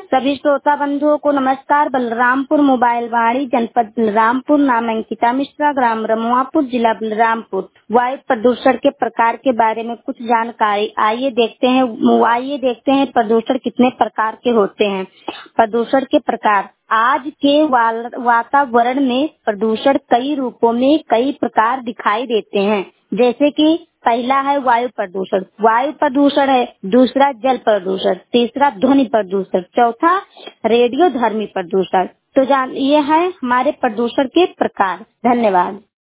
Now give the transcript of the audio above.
सभी श्रोता बंधुओं को नमस्कार। बलरामपुर मोबाइल वाणी, जनपद बलरामपुर, नाम अंकिता मिश्रा, ग्राम रमुआपुर, जिला बलरामपुर। वायु प्रदूषण के प्रकार के बारे में कुछ जानकारी आइए देखते हैं प्रदूषण कितने प्रकार के होते हैं। प्रदूषण के प्रकार। आज के वातावरण में प्रदूषण कई रूपों में कई प्रकार दिखाई देते हैं, जैसे कि पहला है वायु प्रदूषण है, दूसरा जल प्रदूषण, तीसरा ध्वनि प्रदूषण, चौथा रेडियो धर्मी प्रदूषण। तो ये है हमारे प्रदूषण के प्रकार। धन्यवाद।